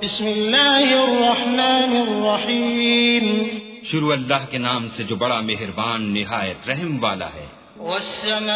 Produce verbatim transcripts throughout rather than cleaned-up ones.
بسم اللہ الرحمن الرحیم شروع اللہ کے نام سے جو بڑا مہربان نہایت رحم والا ہے۔ والسماء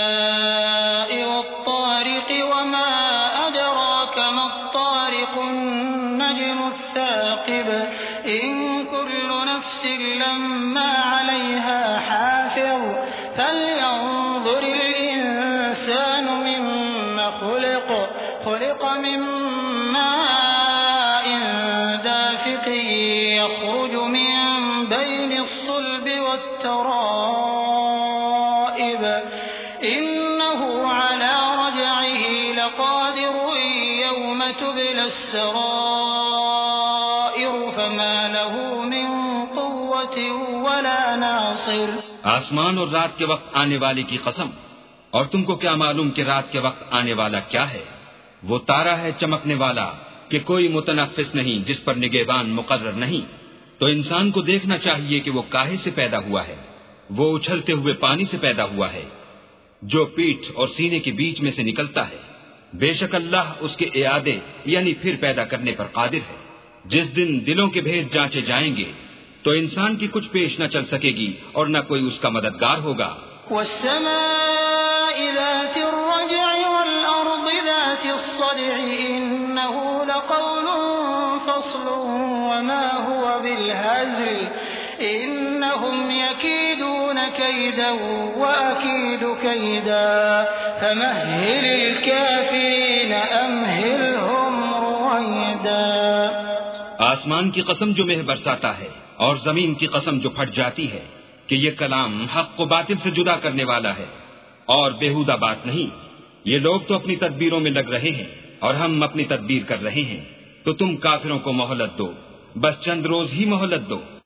والطارق وما أدراك ما الطارق النجم الثاقب إن كل نفس لما عليها حافظ فلينظر الإنسان مما خلق خلق من ماء دافق يخرج من بين الصلب والترائب إنه على رجعه لقادر يوم تبلى السرائر فما له من قوة ولا ناصر۔ آسمان اور رات کے وقت آنے والے کی قسم، اور تم کو کیا معلوم کہ رات کے وقت آنے والا کیا ہے؟ وہ تارا ہے چمکنے والا کہ کوئی متنفس نہیں، جس پر نگہبان مقرر نہیں۔ تو انسان کو دیکھنا چاہیے کہ وہ کاہے سے پیدا ہوا ہے؟ وہ اچھلتے ہوئے پانی سے پیدا ہوا ہے جو پیٹھ اور سینے کے بیچ میں سے نکلتا ہے۔ بے شک اللہ اس کے اعادے یعنی پھر پیدا کرنے پر قادر ہے۔ جس دن دلوں کے بھید جانچے جائیں گے تو انسان کی کچھ پیش نہ چل سکے گی اور نہ کوئی اس کا مددگار ہوگا۔ والسماء ذات الرجع والأرض ذات الصدع إنه لقول فصل وما هو بالهزل إنهم يكيدون كيدا وأكيد كيدا فمهل الكافرين أمهلهم رويدا۔ آسمان کی قسم جو مہ برساتا ہے اور زمین کی قسم جو پھٹ جاتی ہے کہ یہ کلام حق و باطل سے جدا کرنے والا ہے اور بےہودہ بات نہیں۔ یہ لوگ تو اپنی تدبیروں میں لگ رہے ہیں اور ہم اپنی تدبیر کر رہے ہیں، تو تم کافروں کو مہلت دو، بس چند روز ہی مہلت دو۔